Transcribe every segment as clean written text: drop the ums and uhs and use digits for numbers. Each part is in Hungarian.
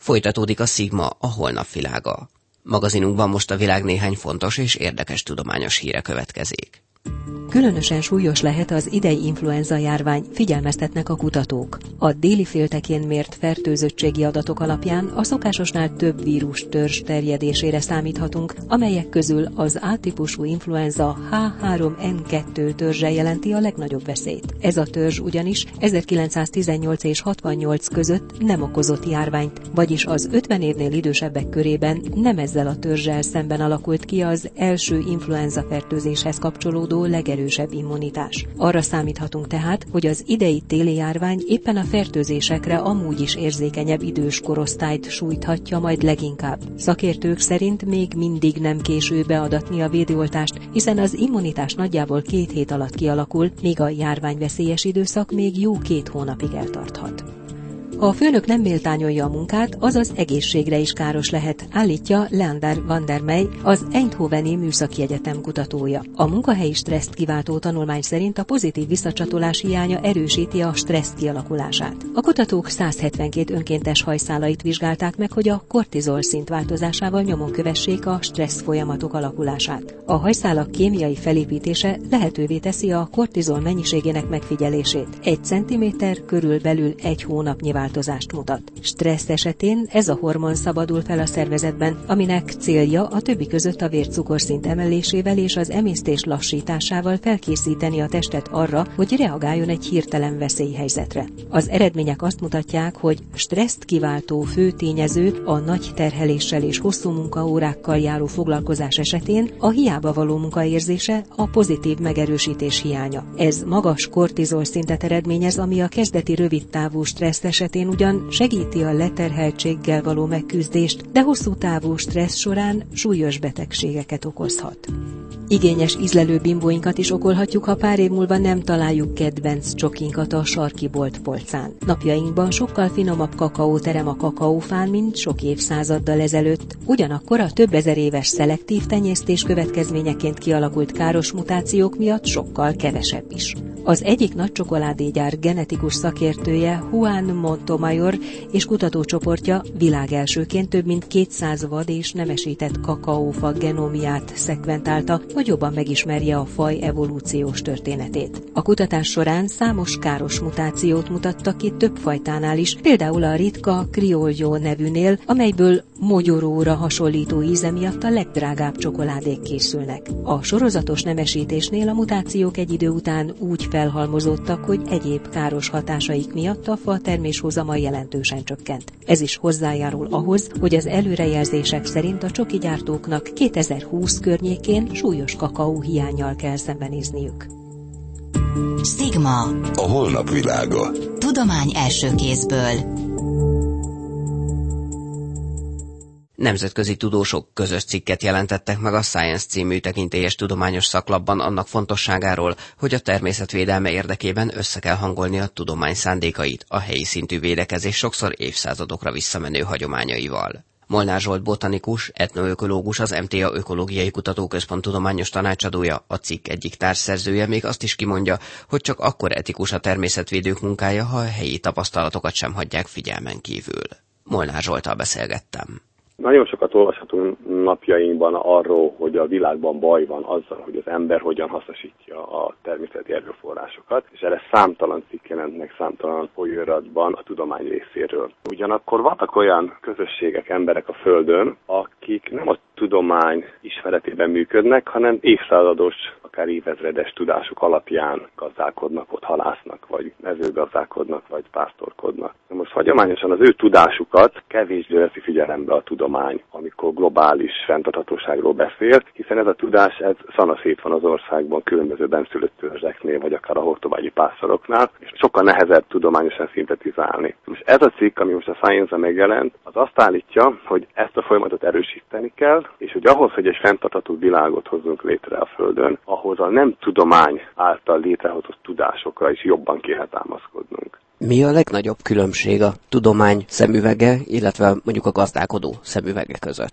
Folytatódik a Szigma, a holnap világa. Magazinunkban most a világ néhány fontos és érdekes tudományos híre következik. Különösen súlyos lehet az idei influenza járvány, figyelmeztetnek a kutatók. A déli féltekén mért fertőzöttségi adatok alapján a szokásosnál több vírus törzs terjedésére számíthatunk, amelyek közül az A-típusú influenza H3N2 törzse jelenti a legnagyobb veszélyt. Ez a törzs ugyanis 1918 és 68 között nem okozott járványt, vagyis az 50 évnél idősebbek körében nem ezzel a törzsel szemben alakult ki az első influenza fertőzéshez kapcsolódó legerősebb immunitás. Arra számíthatunk tehát, hogy az idei téli járvány éppen a fertőzésekre amúgy is érzékenyebb idős korosztályt sújthatja majd leginkább. Szakértők szerint még mindig nem késő beadatni a védőoltást, hiszen az immunitás nagyjából 2 hét alatt kialakul, míg a járványveszélyes időszak még jó 2 hónapig eltarthat. Ha a főnök nem méltányolja a munkát, az az egészségre is káros lehet, állítja Leander van der Mey, az Eindhoveni Műszaki Egyetem kutatója. A munkahelyi stresszt kiváltó tanulmány szerint a pozitív visszacsatolás hiánya erősíti a stressz kialakulását. A kutatók 172 önkéntes hajszálait vizsgálták meg, hogy a kortizol szint változásával nyomon kövessék a stressz folyamatok alakulását. A hajszálak kémiai felépítése lehetővé teszi a kortizol mennyiségének megfigyelését. 1 centiméter körülbelül 1 hónapnyi változást mutat. Stressz esetén ez a hormon szabadul fel a szervezetben, aminek célja a többi között a vércukorszint emelésével és az emésztés lassításával felkészíteni a testet arra, hogy reagáljon egy hirtelen veszélyhelyzetre. Az eredmények azt mutatják, hogy stresszt kiváltó fő tényező a nagy terheléssel és hosszú munkaórákkal járó foglalkozás esetén a hiába való munkaérzése, a pozitív megerősítés hiánya. Ez magas kortizol szintet eredményez, ami a kezdeti rövidtávú stressz esetén ugyan segíti a leterheltséggel való megküzdést, de hosszú távú stressz során súlyos betegségeket okozhat. Igényes ízlelő bimbóinkat is okolhatjuk, ha pár év múlva nem találjuk kedvenc csokinkat a sarki bolt polcán. Napjainkban sokkal finomabb kakaó terem a kakaófán, mint sok évszázaddal ezelőtt. Ugyanakkor a több ezer éves szelektív tenyésztés következményeként kialakult káros mutációk miatt sokkal kevesebb is. Az egyik nagy csokoládégyár genetikus szakértője Juan Montemayor és kutatócsoportja világelsőként több mint 200 vad és nemesített kakaófa genomját szekventálta, hogy jobban megismerje a faj evolúciós történetét. A kutatás során számos káros mutációt mutattak ki több fajtánál is, például a ritka Criollo nevűnél, amelyből mogyoróra hasonlító íze miatt a legdrágább csokoládék készülnek. A sorozatos nemesítésnél a mutációk egy idő után úgy felhalmozódtak, hogy egyéb káros hatásaik miatt a fa terméshozama jelentősen csökkent. Ez is hozzájárul ahhoz, hogy az előrejelzések szerint a csokigyártóknak 2020 környékén súlyos kakaó hiánnyal kell szembenézniük. Szigma. A holnap világa. Tudomány első kézből. Nemzetközi tudósok közös cikket jelentettek meg a Science című tekintélyes tudományos szaklapban annak fontosságáról, hogy a természetvédelme érdekében össze kell hangolni a tudomány szándékait a helyi szintű védekezés sokszor évszázadokra visszamenő hagyományaival. Molnár Zsolt botanikus, etnoökológus, az MTA Ökológiai Kutatóközpont tudományos tanácsadója, a cikk egyik társszerzője még azt is kimondja, hogy csak akkor etikus a természetvédők munkája, ha a helyi tapasztalatokat sem hagyják figyelmen kívül. Molnár Zsolttal beszélgettem. Nagyon sokat olvashatunk napjainkban arról, hogy a világban baj van azzal, hogy az ember hogyan hasznosítja a természeti erőforrásokat, és erre számtalan cikk jelent meg számtalan folyóiratban a tudomány részéről. Ugyanakkor vannak olyan közösségek, emberek a Földön, akik nem a tudomány ismeretében működnek, hanem évszázados, akár évezredes tudásuk alapján gazdálkodnak, ott halásznak, vagy mezőgazdálkodnak, vagy pásztorkodnak. Most hagyományosan az ő tudásukat kevésbé veszi figyelembe a tudomány, amikor globális fenntarthatóságról beszél, hiszen ez a tudás szanaszét van az országban különböző benszülött törzseknél, vagy akár a hortobágyi pásztoroknál, és sokkal nehezebb tudományosan szintetizálni. Most ez a cikk, ami most a Science-en megjelent, az azt állítja, hogy ezt a folyamatot erősíteni kell, és hogy ahhoz, hogy egy fenntartható világot hozzunk létre a Földön, ahhoz a nem tudomány által létrehozott tudásokra is jobban kéne támaszkodnunk. Mi a legnagyobb különbség a tudomány szemüvege, illetve mondjuk a gazdálkodó szemüvege között?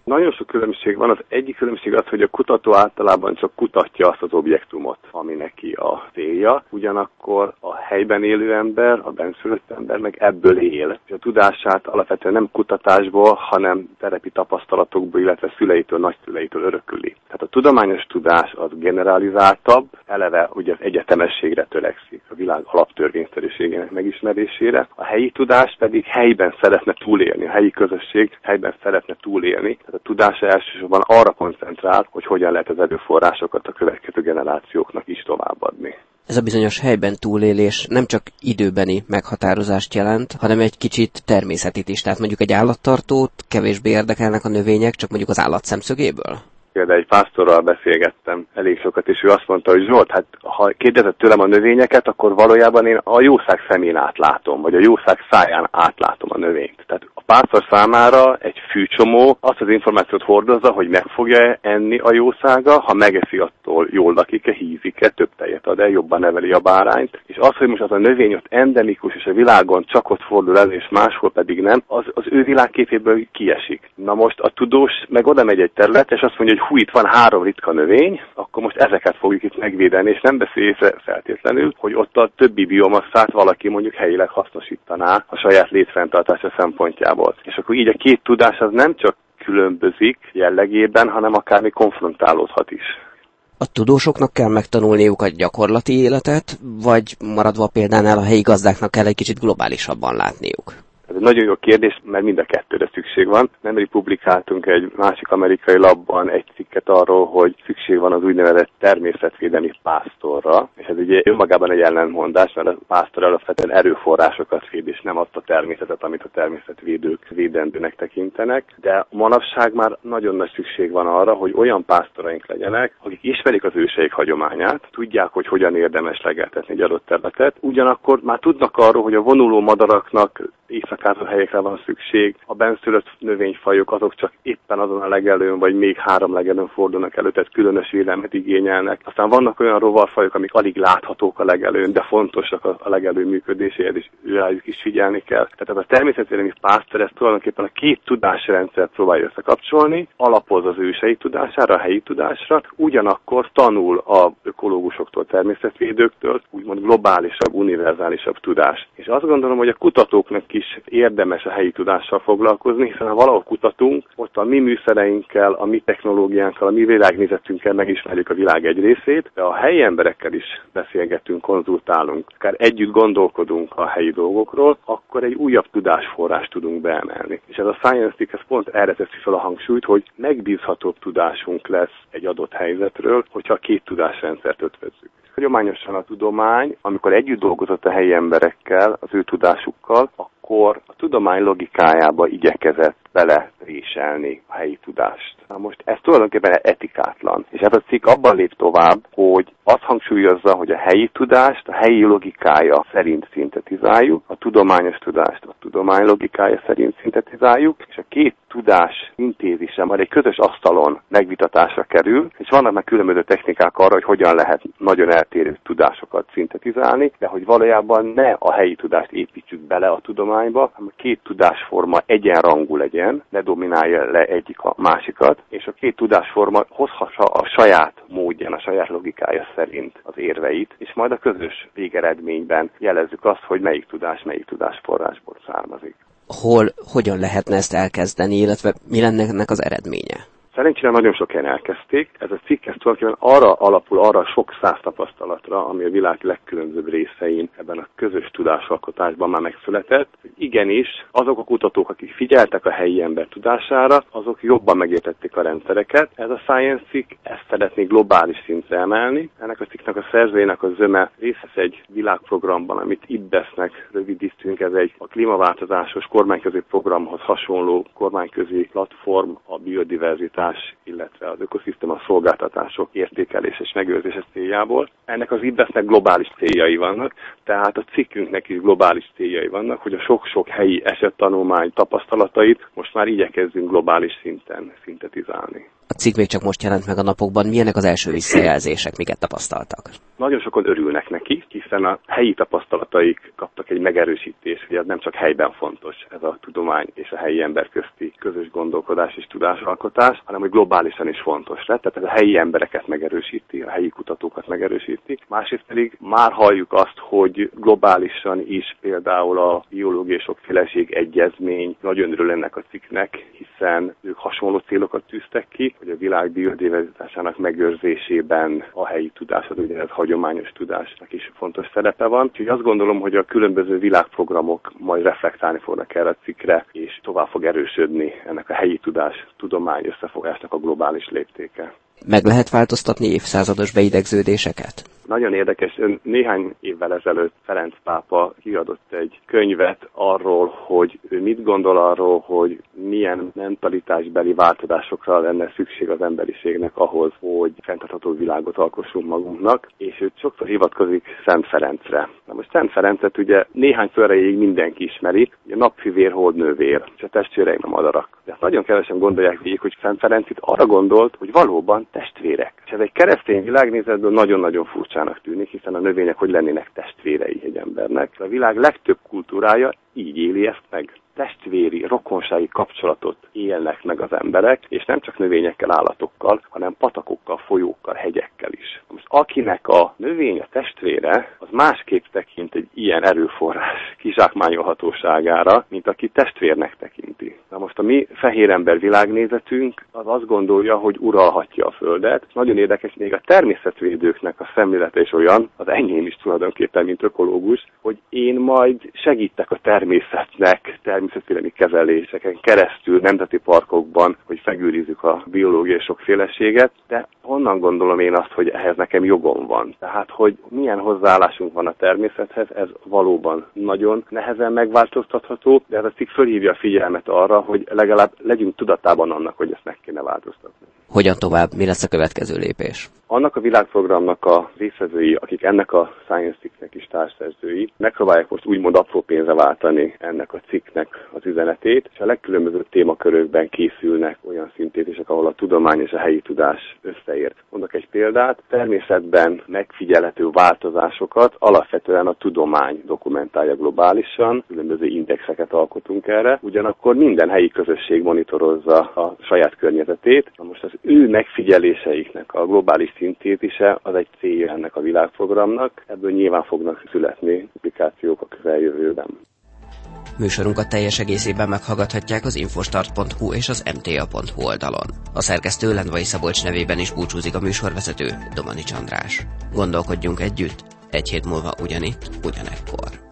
Nagyon sok különbség van. Az egyik különbség az, hogy a kutató általában csak kutatja azt az objektumot, ami neki a célja. Ugyanakkor a helyben élő ember, a benszülött ember meg ebből él. És a tudását alapvetően nem kutatásból, hanem terepi tapasztalatokból, illetve szüleitől, nagyszüleitől örököli. Tehát a tudományos tudás az generalizáltabb, eleve ugye az egyetemességre törekszik, a világ alaptörvényszerűségének megismerésére. A helyi tudás pedig helyben szeretne túlélni, a helyi közösség helyben szeretne túlélni. Tehát a tudás elsősorban arra koncentrál, hogy hogyan lehet az erőforrásokat a következő generációknak is továbbadni. Ez a bizonyos helyben túlélés nem csak időbeni meghatározást jelent, hanem egy kicsit természetit is. Tehát mondjuk egy állattartót kevésbé érdekelnek a növények, csak mondjuk az állat szemszögéből? Például egy pásztorral beszélgettem elég sokat, és ő azt mondta, hogy Zsolt, hát ha kérdezett tőlem a növényeket, akkor valójában én a jószág szemén átlátom, vagy a jószág száján átlátom a növényt. Tehát a pásztor számára egy fűcsomó azt az információt hordozza, hogy meg fogja enni a jószága, ha megeszi, attól jól lakik-e, hízik-e, több tejet ad-e, jobban neveli a bárányt. És az, hogy most az a növény ott endemikus, és a világon csak ott fordul elő, és máshol pedig nem, az ő világképéből kiesik. Na most a tudós meg oda megy egy területre, és azt mondja, hogy hú, itt van 3 ritka növény, akkor most ezeket fogjuk itt megvédeni, és nem beszél feltétlenül, hogy ott a többi biomasszát valaki mondjuk helyileg hasznosítaná a saját létfenntartása szempontjából. És akkor így a két tudás az nem csak különbözik jellegében, hanem akár még konfrontálódhat is. A tudósoknak kell megtanulniuk a gyakorlati életet, vagy maradva példánál a helyi gazdáknak kell egy kicsit globálisabban látniuk? Ez egy nagyon jó kérdés, mert mind a kettőre szükség van. Nemrég publikáltunk egy másik amerikai labban egy cikket arról, hogy szükség van az úgynevezett természetvédelmi pásztorra, és ez ugye önmagában egy ellentmondás, mert a pásztor alapvetően erőforrásokat véd, és nem azt a természetet, amit a természetvédők védendőnek tekintenek, de manapság már nagyon nagy szükség van arra, hogy olyan pásztoraink legyenek, akik ismerik az őseik hagyományát, tudják, hogy hogyan érdemes legeltetni egy adott területet, ugyanakkor már tudnak arról, hogy a vonuló madaraknak éjszakázó helyekre van szükség, a benszülött növényfajok azok csak éppen azon a legelőn, vagy még 3 legelőn fordulnak elő, tehát különös védelmet igényelnek. Aztán vannak olyan rovarfajok, amik alig láthatók a legelőn, de fontosak a legelő működéséhez, és rájuk is figyelni kell. Tehát a természetvédelmi pásztor ez tulajdonképpen a két tudásrendszert próbálja összekapcsolni, alapoz az ősei tudására, a helyi tudásra, ugyanakkor tanul az ökológusoktól, természetvédőktől, úgymond globálisabb, univerzálisabb tudást. És azt gondolom, hogy a kutatóknak is érdemes a helyi tudással foglalkozni, hiszen ha valahol kutatunk, ott a mi műszereinkkel, a mi technológiánkkal, a mi világnézetünkkel megismerjük a világ egy részét, de a helyi emberekkel is beszélgetünk, konzultálunk, akár együtt gondolkodunk a helyi dolgokról, akkor egy újabb tudásforrást tudunk beemelni. És ez a Science-Stick ez pont erre teszi fel a hangsúlyt, hogy megbízhatóbb tudásunk lesz egy adott helyzetről, hogyha a két tudásrendszert ötvözzük. Hagyományosan a tudomány, amikor együtt dolgozott a helyi emberekkel, az ő tudásukkal, akkor a tudomány logikájába igyekezett belepréselni a helyi tudást. Na most ez tulajdonképpen etikátlan. És ez a cikk abban lép tovább, hogy azt hangsúlyozza, hogy a helyi tudást a helyi logikája szerint szintetizáljuk, a tudományos tudást a tudomány logikája szerint szintetizáljuk, és a két tudás intézise majd egy közös asztalon megvitatásra kerül, és vannak már különböző technikák arra, hogy hogyan lehet nagyon eltérő tudásokat szintetizálni, de hogy valójában ne a helyi tudást építsük bele a tudományba, hanem a két tudásforma egyenrangú legyen, ne dominálja le egyik a másikat, és a két tudásforma hozhassa a saját módján, a saját logikája szerint az érveit, és majd a közös végeredményben jelezzük azt, hogy melyik tudásforrásból származik. Hogyan lehetne ezt elkezdeni, illetve mi lenne ennek az eredménye? Szerencsére nagyon sok helyen elkezdték. Ez a cikk tulajdonképpen arra alapul, arra a sok száz tapasztalatra, ami a világ legkülönbözőbb részein ebben a közös tudásalkotásban már megszületett. Igenis, azok a kutatók, akik figyeltek a helyi ember tudására, azok jobban megértették a rendszereket. Ez a Science Cikk ezt szeretné globális szintre emelni. Ennek a cikknek a szerzőjének a zöme részt vesz egy világprogramban, amit IPBES-nek rövidítünk. Ez egy a klímaváltozásos kormányközi programhoz hasonló kormányközi platform, a biodiverzitás, illetve az ökoszisztéma szolgáltatások értékelése és megőrzése céljából. Ennek az IPBES-nek globális céljai vannak, tehát a cikkünknek is globális céljai vannak, hogy a sok-sok helyi esettanulmány tapasztalatait most már igyekezzünk globális szinten szintetizálni. A cikk még csak most jelent meg a napokban. Milyenek az első visszajelzések, miket tapasztaltak? Nagyon sokan örülnek neki, hiszen a helyi tapasztalataik kaptak egy megerősítést, hogy ez nem csak helyben fontos, ez a tudomány és a helyi ember közti közös gondolkodás és tudásalkotás, hanem hogy globálisan is fontos lett. Tehát ez a helyi embereket megerősíti, a helyi kutatókat megerősíti. Másrészt pedig már halljuk azt, hogy globálisan is például a biológiai sokféleség egyezmény nagyon örül ennek a cikknek, hiszen ők hasonló célokat tűztek ki, hogy a világ biodiverzitásának megőrzésében a helyi tudás, az úgynevezett hagyományos tudásnak is fontos szerepe van. Úgyhogy azt gondolom, hogy a különböző világprogramok majd reflektálni fognak erre a cikkre, és tovább fog erősödni ennek a helyi tudás, tudomány összefogásnak a globális léptéke. Meg lehet változtatni évszázados beidegződéseket? Nagyon érdekes, néhány évvel ezelőtt Ferenc pápa kiadott egy könyvet arról, hogy ő mit gondol arról, hogy milyen mentalitásbeli változásokra lenne szükség az emberiségnek ahhoz, hogy fenntartható világot alkossunk magunknak, és ő sokszor hivatkozik Szent Ferencre. Na most Szent Ferencet ugye néhány szó erejéig mindenki ismeri, ugye napfivér, holdnővér, és a testvéreim a madarak. De ezt nagyon kevesen gondolják végig, hogy Szent Ferenc itt arra gondolt, hogy valóban testvérek. És ez egy keresztény világnézetből nagyon-nagyon furcsának tűnik, hiszen a növények hogy lennének testvérei egy embernek. A világ legtöbb kultúrája így éli ezt meg. Testvéri, rokonsági kapcsolatot élnek meg az emberek, és nem csak növényekkel, állatokkal, hanem patakokkal, folyókkal, hegyekkel is. Most akinek a növény a testvére, az másképp tekint egy ilyen erőforrás kizsákmányolhatóságára, mint aki testvérnek tekinti. Na most a mi fehér ember világnézetünk az azt gondolja, hogy uralhatja a Földet. Nagyon érdekes, még a természetvédőknek a szemlélete is olyan, az enyém is tulajdonképpen, mint ökológus, hogy én majd segítek a természetnek, természetvédelmi kezeléseken keresztül nemzeti parkokban, hogy megőrizzük a biológiai sokféleséget, de honnan gondolom én azt, hogy ehhez nekem jogom van? Tehát, hogy milyen hozzáállásunk van a természethez, ez valóban nagyon nehezen megváltoztatható, de ez a cikk fölhívja a figyelmet arra, hogy legalább legyünk tudatában annak, hogy ezt meg kéne változtatni. Hogyan tovább? Mi lesz a következő lépés? Annak a világprogramnak a részvevői, akik ennek a Science Cikknek is társszerzői, megpróbálják most úgymond apró pénzre váltani ennek a cikknek az üzenetét, és a legkülönbözőbb témakörökben készülnek olyan szintézisek, ahol a tudomány és a helyi tudás összeér. Mondok egy példát, természetben megfigyelhető változásokat alapvetően a tudomány dokumentálja globálisan, különböző indexeket alkotunk erre, ugyanakkor minden helyi közösség monitorozza a saját környezetét. Na most az ő megfigyeléseiknek a globális szintézise az egy célja ennek a világprogramnak, ebből nyilván fognak születni publikációk a közeljövőben. Műsorunkat teljes egészében meghallgathatják az infostart.hu és az mta.hu oldalon. A szerkesztő Lendvai Szabolcs nevében is búcsúzik a műsorvezető, Domanics András. Gondolkodjunk együtt, egy hét múlva ugyanitt, ugyanekkor.